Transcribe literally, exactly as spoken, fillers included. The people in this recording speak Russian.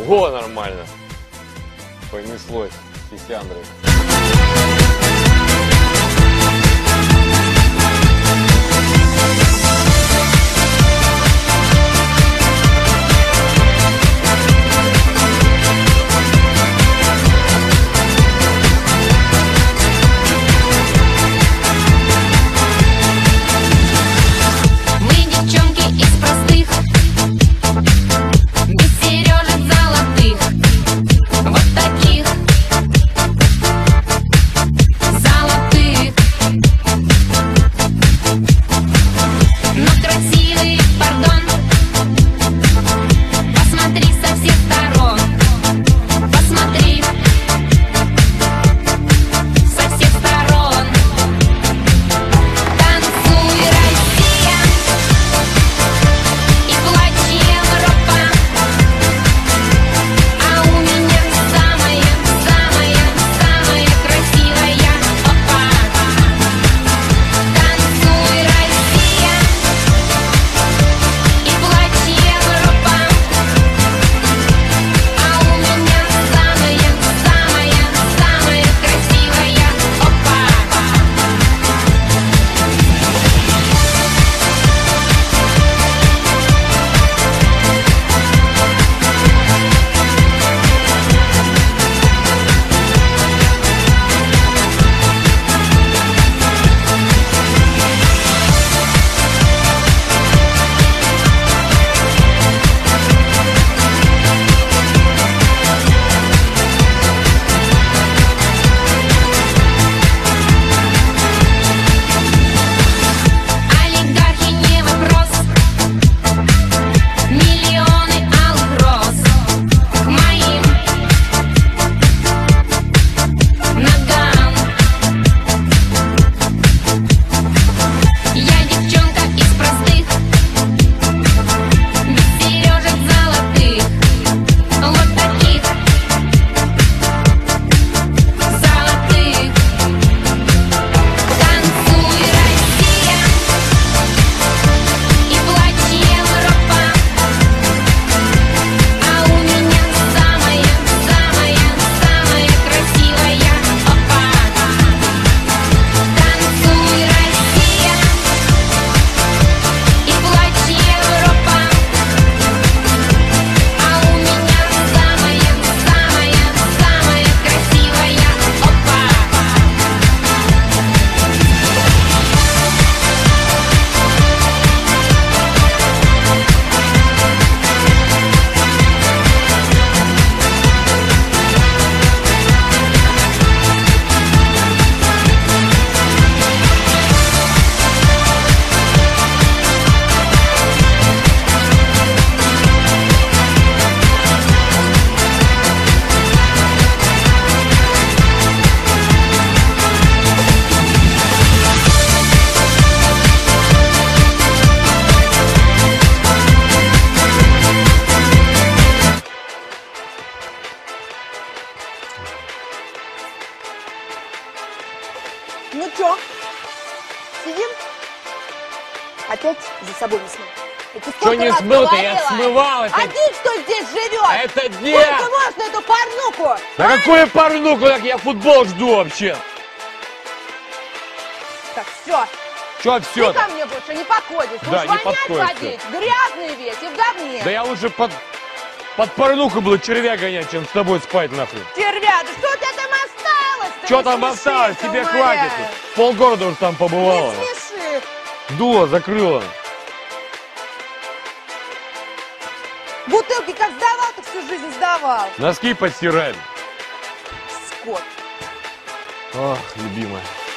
Ого, нормально. Понеслось. Сисяндрой. Ну чё, сидим? Опять за собой не смыл. Что не смыл-то? Я смывал это. А ты что здесь живешь? А это где? Сколько можно эту порнуху? Да а? Какую порнуху? Так я футбол жду вообще. Так, все. Че все? Ты ко мне больше не подходишь. Да, Будешь не вонять подходит. ходить. Грязный весь и в говне. Да я лучше под, под порнуху буду червя гонять, чем с тобой спать нахуй. Червя, да что у тебя там осталось? Что там осталось? Тебе хватит. Полгорода уж там побывала. Не смеши. Дуло закрыла. Бутылки как сдавал, так всю жизнь сдавал. Носки постирали. Скот. Ах, любимая.